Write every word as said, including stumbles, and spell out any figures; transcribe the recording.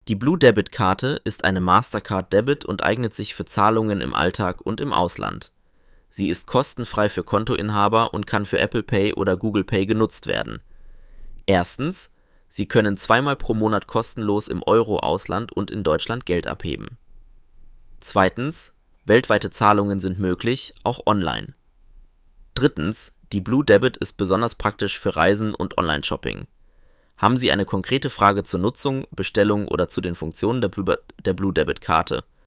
Die Blue Debit Karte ist eine Mastercard Debit und eignet sich für Zahlungen im Alltag und im Ausland. Sie ist kostenfrei für Kontoinhaber und kann für Apple Pay oder Google Pay genutzt werden. Erstens: Sie können zweimal pro Monat kostenlos im Euro-Ausland und in Deutschland Geld abheben. Zweitens: Weltweite Zahlungen sind möglich, auch online. Drittens: Die Blue Debit ist besonders praktisch für Reisen und Online-Shopping. Haben Sie eine konkrete Frage zur Nutzung, Bestellung oder zu den Funktionen der Blue, der Blue Debit Karte?